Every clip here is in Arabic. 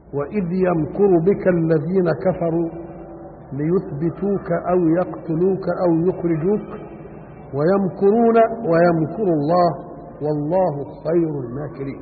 وإذ يمكر بك الذين كفروا ليثبتوك أو يقتلوك أو يخرجوك ويمكرون ويمكر الله والله خير الماكرين.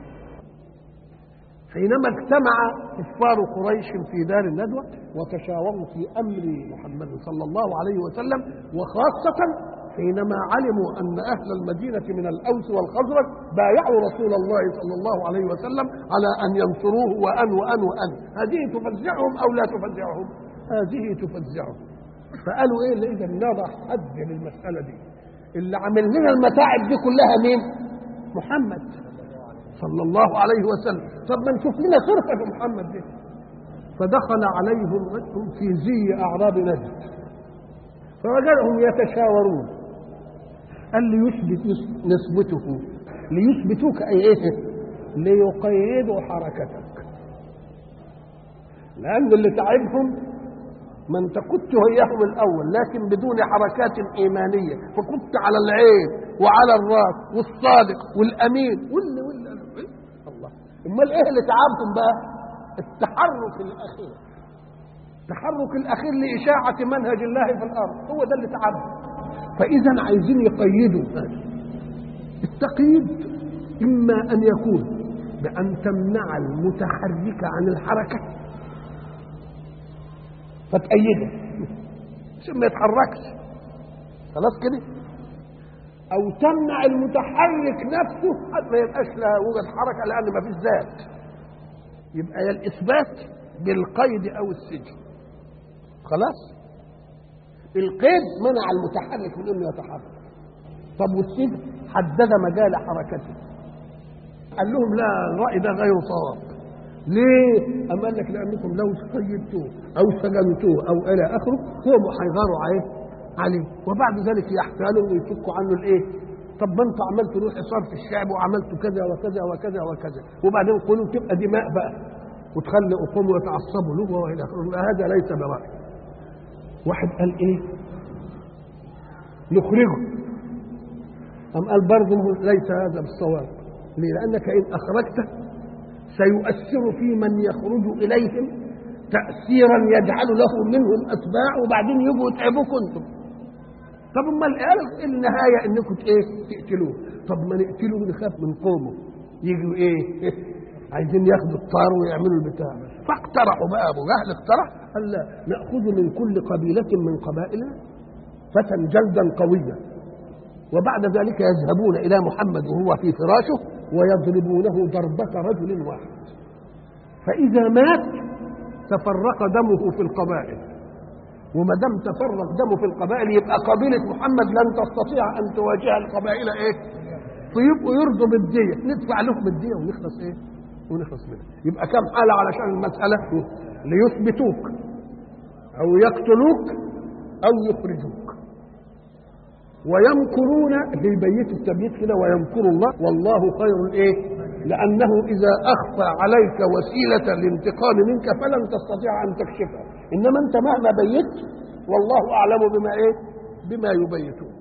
حينما اجتمع كفار قريش في دار الندوة وتشاوروا في أمر محمد صلى الله عليه وسلم، وخاصة حينما علموا أن أهل المدينة من الأوس والخزرج بايعوا رسول الله صلى الله عليه وسلم على أن ينصروه وأن هذه تفزعهم أو لا تفزعهم؟ هذه تفزعهم. فقالوا إيه اللي إذا نضع حد للمسألة دي؟ اللي عمل لنا المتاعب دي كلها مين؟ محمد صلى الله عليه وسلم. طب ما نشوف لنا صرفة في محمد دي. فدخل عليهم في زي أعراب نجد فوجدهم يتشاورون. قال نثبته ليثبتوك أي إيه؟ ليقيدوا حركتك، لأن اللي تعبهم ما انت كنت وياهم الأول لكن بدون حركات إيمانية، فكنت على العين وعلى الراس والصادق والأمين الله. امال ايه اللي تعبتم بقى؟ التحرك الأخير، التحرك الأخير لإشاعة منهج الله في الأرض، هو ده اللي تعبهم. فإذا عايزين يقيدوا هذا التقييد، إما أن يكون بأن تمنع المتحرك عن الحركة فتأيده عشان ما يتحركش خلاص كده، أو تمنع المتحرك نفسه حتى ما يبقاش لها وجد حركة لأن ما فيش ذات. يبقى يا الإثبات بالقيد أو السجن. خلاص القيد منع المتحرك من انه يتحرك. طب والسجن حدد مجال حركته. قال لهم لا، الرأي ده غير صواب. ليه؟ أم قال لك لأنكم لو قيدتوه أو سجنتوه أو إلى آخره هم هيغاروا عليه وبعد ذلك يحتالوا ويفكوا عنه الإيه؟ طب ما أنتوا عملتوا له حصار في الشعب وعملتوا كذا وكذا وكذا وكذا وبعدين قولوا تبقى دماء بقى وتخلي أقوم ويتعصبوا له وإلى آخره. هذا ليس برأي. واحد قال إيه؟ نخرجه. أم قال برضه ليس هذا بالصواب. ليه؟ لأنك إن أخرجته سيؤثر في من يخرج إليهم تأثيرا يجعل له منهم أتباع وبعدين يجوا يتعبوكم أنتم. طب أما النهاية إنكم تقتلوه. طب ما نقتلوه نخاف من قومه يجوا عايزين ياخدوا الطار ويعملوا البتاع. فاقترحوا بقى، أبو جهل اقترح قال لا، نأخذ من كل قبيلة من قبائلنا فتى جلدا قويا وبعد ذلك يذهبون إلى محمد وهو في فراشه ويضربونه ضربة رجل واحد، فإذا مات تفرق دمه في القبائل، وما دام تفرق دمه في القبائل يبقى قبيلة محمد لن تستطيع أن تواجه القبائل فيبقوا يرضوا بالدية، ندفع لهم الدية ونخلص منها. يبقى كم حالة علشان المسألة؟ ليثبتوك أو يقتلوك أو يخرجوك ويمكرون ليبيت التبييت كده ويمكر الله والله خير لأنه إذا أخفى عليك وسيلة الانتقام منك فلن تستطيع أن تكشفها، إنما أنت مهما بيت والله أعلم بما يبيتون.